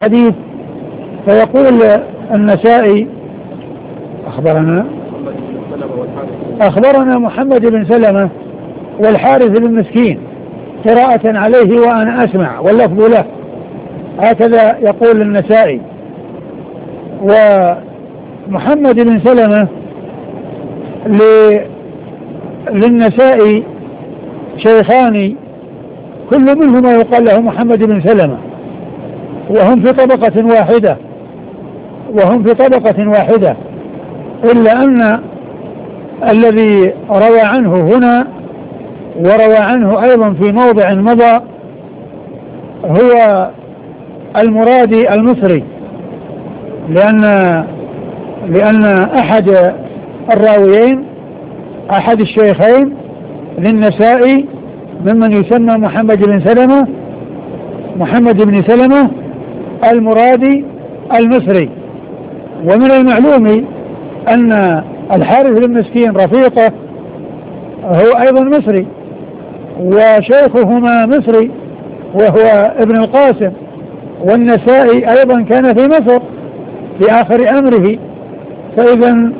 حديث. فيقول النسائي أخبرنا محمد بن سلمة والحارث بن مسكين قراءة عليه وأنا أسمع واللفظ له، هكذا يقول النسائي. ومحمد بن سلمة للنسائي شيخان كل منهما يقال له محمد بن سلمة، وهم في طبقة واحدة، إلا أن الذي روى عنه هنا وروى عنه أيضا في موضع مضى هو المرادي المصري، لأن أحد الراويين أحد الشيخين للنسائي ممن يسمى محمد بن سلمة المرادي المصري. ومن المعلوم أن الحارث بن مسكين رفيقه هو أيضا مصري، وشيخهما مصري وهو ابن القاسم، والنسائي أيضا كان في مصر في آخر أمره، فإذا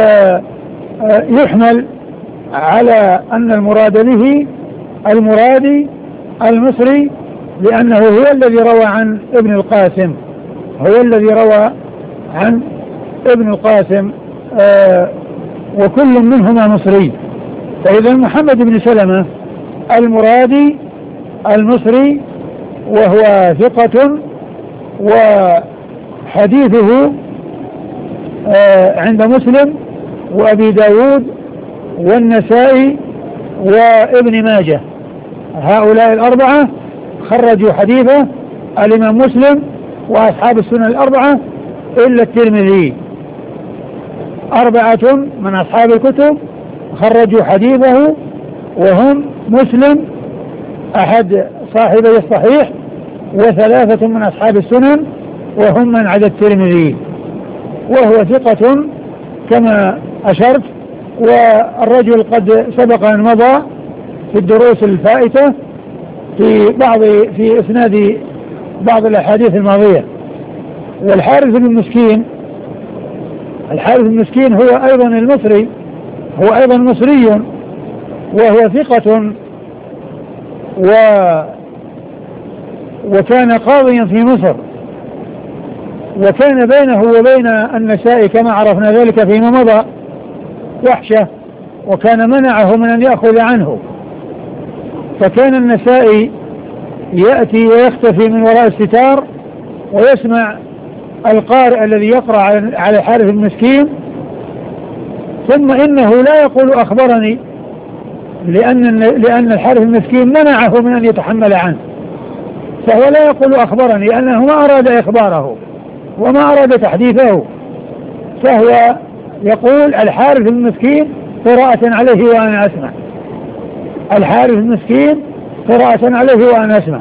يحمل على أن المراد به المرادي المصري، لأنه هو الذي روى عن ابن القاسم، وكل منهما مصري. فإذا محمد بن سلمة المرادي المصري وهو ثقة، وحديثه عند مسلم وأبي داود والنسائي وابن ماجه، هؤلاء الأربعة خرجوا حديثه، الإمام مسلم وأصحاب السنن الأربعة إلا الترمذي، 4 من أصحاب الكتب خرجوا حديثه، وهم مسلم أحد صاحبي الصحيح، و3 من أصحاب السنن وهم من عدا الترمذي، وهو ثقة كما أشرت. والرجل قد سبق أن مضى في الدروس الفائتة في إسناد بعض الأحاديث الماضية. والحارث بن مسكين هو أيضا مصري، وهو ثقة، وكان قاضيا في مصر، وكان بينه وبين النسائي كما عرفنا ذلك فيما مضى وحشة، وكان منعه من أن يأخذ عنه، فكان النسائي يأتي ويختفي من وراء الستار ويسمع القارئ الذي يقرأ على الحارث المسكين، ثم إنه لا يقول أخبرني، لأن الحارث المسكين منعه من أن يتحمل عنه، فهو لا يقول أخبرني لأنه ما أراد إخباره وما أراد تحديثه، فهو يقول الحارث المسكين قراءة عليه وأنا أسمع، الحارث المسكين قراءة عليه وأنا أسمع،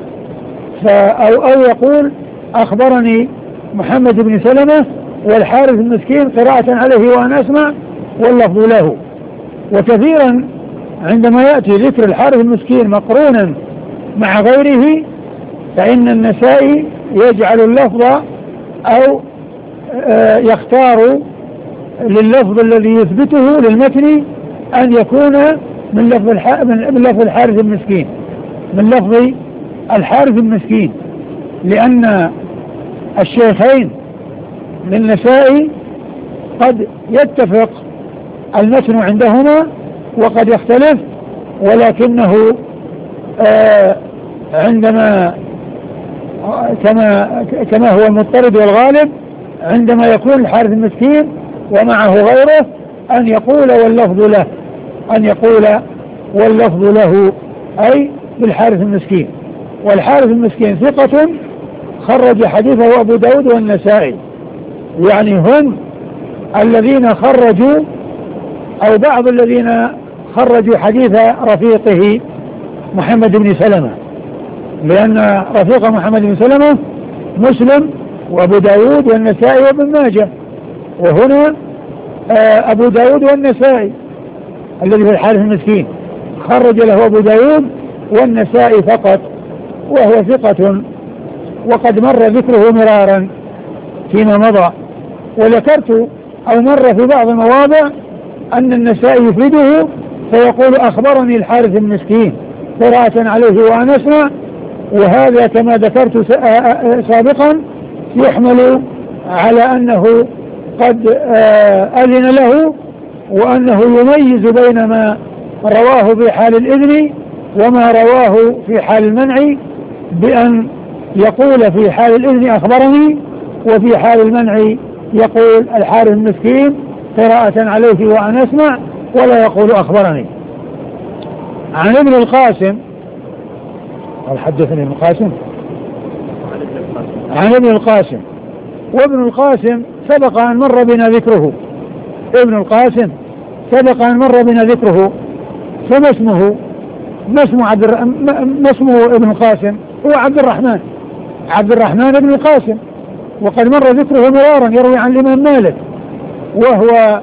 أو يقول أخبرني محمد بن سلمة والحارث المسكين قراءة عليه وأنا أسمع واللفظ له. وكثيرا عندما يأتي ذكر الحارث المسكين مقرونا مع غيره، فإن النسائي يجعل اللفظ أو يختار لللفظ الذي يثبته للمتن أن يكون من لفظ الحارث المسكين، من لفظ الحارث المسكين، لأن الشيخين للنسائي قد يتفق المتن عندهما وقد يختلف، ولكنه عندما كما هو المضطرد والغالب عندما يكون الحارث المسكين ومعه غيره أن يقول واللفظ له أي بالحارث المسكين. والحارث المسكين ثقة خرج حديثه أبو داود والنسائي، يعني هم الذين خرجوا أو بعض الذين خرجوا حديث رفيقه محمد بن سلمة، لأن رفيق محمد بن سلمة مسلم وأبو داود والنسائي وابن ماجه، وهنا أبو داود والنسائي الذي في الحارث المسكين خرج له أبو داود والنسائي فقط، وهو ثقة وقد مر ذكره مرارا فيما مضى. وذكرت أو مر في بعض المواضع أن النسائي يفرده فيقول أخبرني الحارث المسكين قراءة عليه وأنا أسمع، وهذا كما ذكرت سابقا يحمل على أنه قد أذن له، وأنه يميز بين ما رواه في حال الإذن وما رواه في حال المنع، بأن يقول في حال الإذن أخبرني، وفي حال المنع يقول الحارث المسكين قراءة عليه وأنا أسمع، ولا يقول أخبرني. عن ابن القاسم قال حدثني ابن القاسم عن ابن القاسم، وابن القاسم سبق أن مر بنا ذكره. ابن القاسم سبق أن مر بنا ذكره. فما اسمه؟ ما اسمه ابن القاسم؟ هو عبد الرحمن ابن القاسم، وقد مر ذكره مرارا، يروي عن الإمام مالك، وهو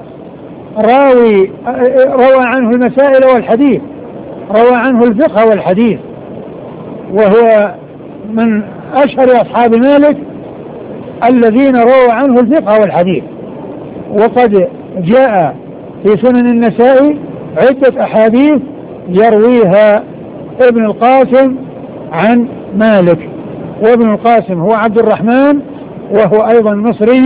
روى عنه المسائل والحديث، روى عنه الفقه والحديث، وهو من أشهر أصحاب مالك الذين روى عنه الفقه والحديث. وقد جاء في سنن النسائي عدة أحاديث يرويها ابن القاسم عن مالك. وابن القاسم هو عبد الرحمن، وهو أيضا مصري،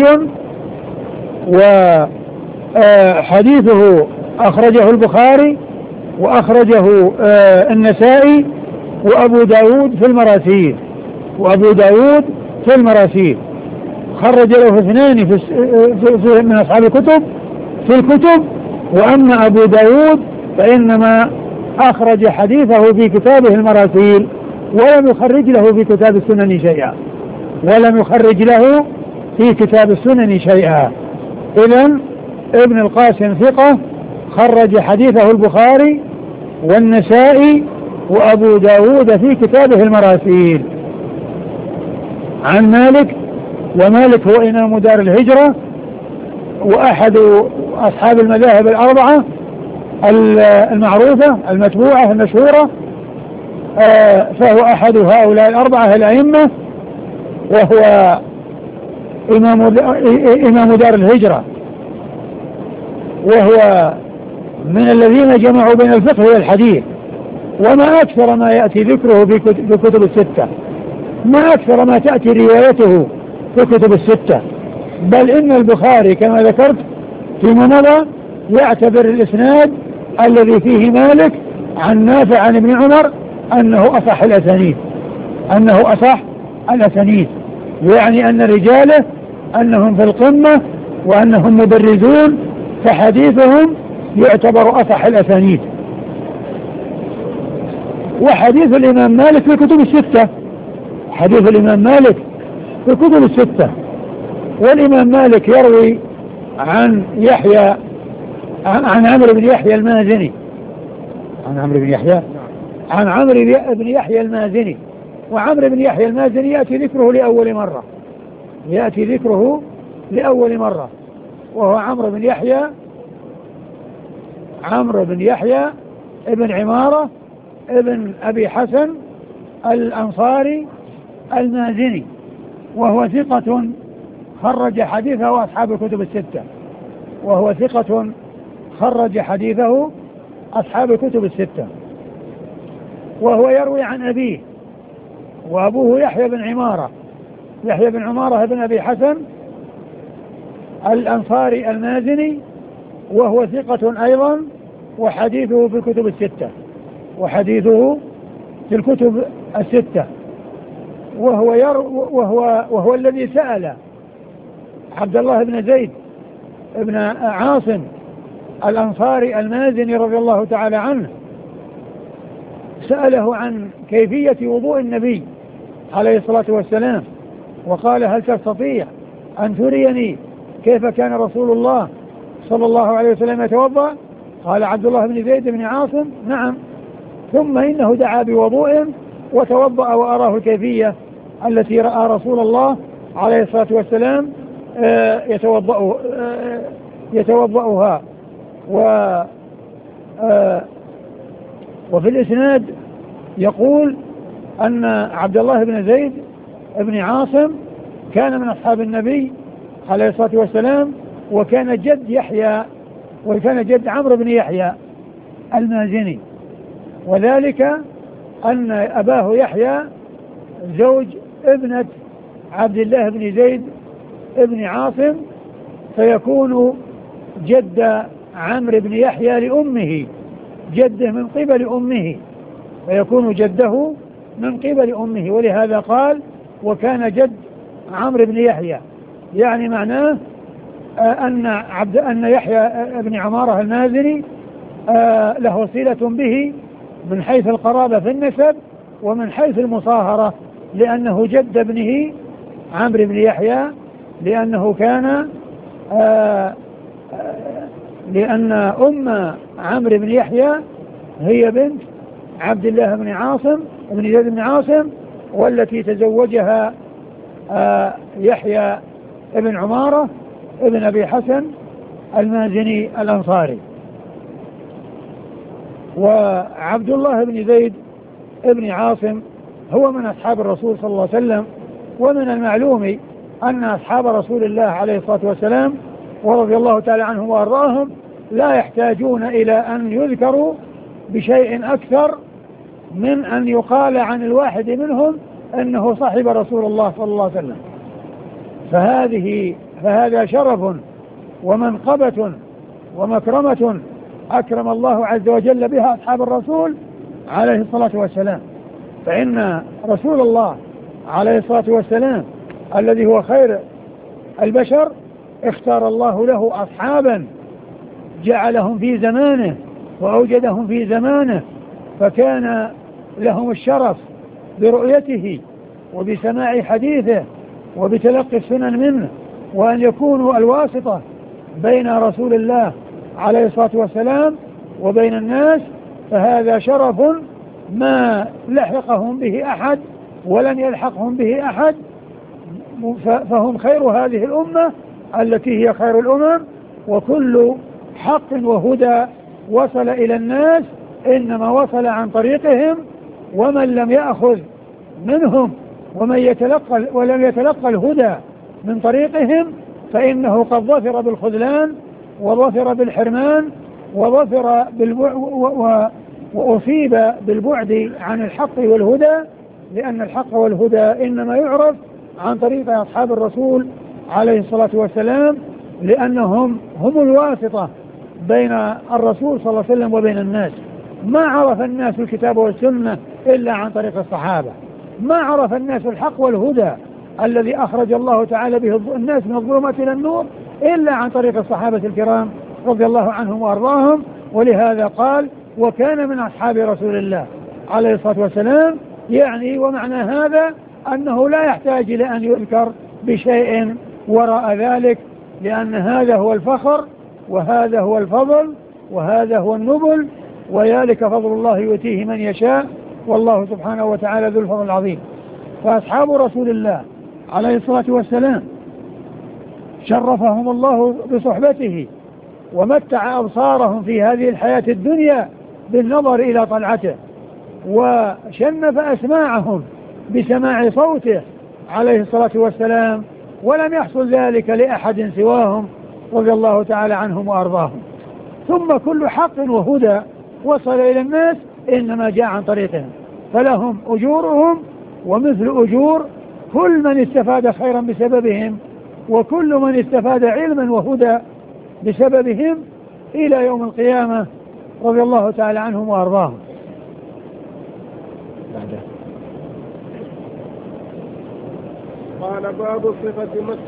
وحديثه أخرجه البخاري وأخرجه النسائي وأبو داود في المراسيل، خرج له اثنان من أصحاب الكتب في الكتب، وأما أبو داود فإنما أخرج حديثه في كتابه المراسيل، ولم يخرج له في كتاب السنن شيئا. إذن ابن القاسم ثقة، خرج حديثه البخاري والنسائي وأبو داود في كتابه المراسيل. عن مالك، ومالك هو إمام دار الهجرة وأحد أصحاب المذاهب الأربعة المعروفة المتبوعة المشهورة، فهو أحد هؤلاء الأربعة الأئمة، وهو إمام دار الهجرة، وهو من الذين جمعوا بين الفقه والحديث. وما أكثر ما يأتي ذكره في كتب الستة، ما أكثر ما تأتي روايته في كتب الستة، بل إن البخاري كما ذكرت فيما مضى يعتبر الإسناد الذي فيه مالك عن نافع عن ابن عمر أنه أصح الأسانيد، يعني أن رجاله أنهم في القمة وأنهم مبرزون، فحديثهم يعتبر أصح الأسانيد. وحديث الإمام مالك في كتب الستة، والإمام مالك يروي عن عمرو بن يحيى المازني، عمرو بن يحيى المازني. وعمرو بن يحيى المازني يأتي ذكره لأول مرة، وهو عمرو بن يحيى ابن عمارة ابن أبي حسن الأنصاري المازني، وهو ثقة خرج حديثه أصحاب الكتب الستة، وهو يروي عن أبيه، وأبوه يحيى بن عمارة بن أبي حسن الأنصاري المازني، وهو ثقة أيضا، وحديثه في الكتب الستة. وهو الذي سأل عبد الله بن زيد بن عاصم الأنصاري المازني رضي الله تعالى عنه، سأله عن كيفية وضوء النبي عليه الصلاة والسلام، وقال: هل تستطيع أن تريني كيف كان رسول الله صلى الله عليه وسلم يتوضأ؟ قال عبد الله بن زيد بن عاصم: نعم. ثم إنه دعا بوضوء وتوضأ وأراه الكيفية التي رأى رسول الله عليه الصلاة والسلام يتوضأها. وفي الإسناد يقول أن عبد الله بن زيد ابن عاصم كان من أصحاب النبي عليه الصلاة والسلام، وكان جد يحيى، وكان جد عمرو بن يحيى المازني، وذلك أن أباه يحيى زوج ابنة عبد الله بن زيد ابن عاصم، فيكون جد عمرو بن يحيى لأمه، جده من قبل أمه، فيكون جده من قبل أمه. ولهذا قال وكان جد عمرو بن يحيى، يعني معناه أن يحيى بن عمارة المازني له صلة به من حيث القرابة في النسب ومن حيث المصاهرة، لأنه جد ابنه عمرو بن يحيى، لأنه كان لأن أم عمرو بن يحيى هي بنت عبد الله بن عاصم بن زيد بن عاصم، والتي تزوجها يحيى ابن عمارة ابن أبي حسن المازني الأنصاري. وعبد الله بن زيد ابن عاصم هو من أصحاب الرسول صلى الله عليه وسلم، ومن المعلوم أن أصحاب رسول الله عليه الصلاة والسلام ورضي الله تعالى عنهم وأرضاهم لا يحتاجون إلى أن يذكروا بشيء أكثر من أن يقال عن الواحد منهم أنه صاحب رسول الله صلى الله عليه وسلم. فهذا شرف ومنقبة ومكرمة أكرم الله عز وجل بها أصحاب الرسول عليه الصلاة والسلام. فإن رسول الله عليه الصلاة والسلام الذي هو خير البشر اختار الله له أصحابا جعلهم في زمانه وأوجدهم في زمانه، فكان لهم الشرف برؤيته وبسماع حديثه وبتلقي السنن منه، وأن يكونوا الواسطة بين رسول الله عليه الصلاة والسلام وبين الناس. فهذا شرف ما لحقهم به أحد ولن يلحقهم به أحد، فهم خير هذه الأمة التي هي خير الأمم، وكل حق وهدى وصل إلى الناس إنما وصل عن طريقهم، ومن لم يأخذ منهم ولم يتلقى الهدى من طريقهم فإنه قد ظفر بالخذلان وظفر بالحرمان وظفر وأصيب بالبعد عن الحق والهدى، لأن الحق والهدى إنما يعرف عن طريق أصحاب الرسول عليه الصلاة والسلام، لأنهم هم الواسطة بين الرسول صلى الله عليه وسلم وبين الناس. ما عرف الناس الكتاب والسنة إلا عن طريق الصحابة، ما عرف الناس الحق والهدى الذي أخرج الله تعالى به الناس من الظلمات إلى النور إلا عن طريق الصحابة الكرام رضي الله عنهم وأرضاهم. ولهذا قال وكان من أصحاب رسول الله عليه الصلاة والسلام، يعني ومعنى هذا أنه لا يحتاج إلى أن يذكر بشيء وراء ذلك، لأن هذا هو الفخر وهذا هو الفضل وهذا هو النبل، وذلك فضل الله يؤتيه من يشاء، والله سبحانه وتعالى ذو الفضل العظيم. فأصحاب رسول الله عليه الصلاة والسلام شرفهم الله بصحبته ومتع أبصارهم في هذه الحياة الدنيا بالنظر إلى طلعته، وشنف أسماعهم بسماع صوته عليه الصلاة والسلام، ولم يحصل ذلك لأحد سواهم رضي الله تعالى عنهم وأرضاهم. ثم كل حق وهدى وصل إلى الناس إنما جاء عن طريقهم، فلهم أجورهم ومثل أجور كل من استفاد خيرا بسببهم، وكل من استفاد علما وهدى بسببهم إلى يوم القيامة رضي الله تعالى عنهم وأرضاهم. قال باب صفة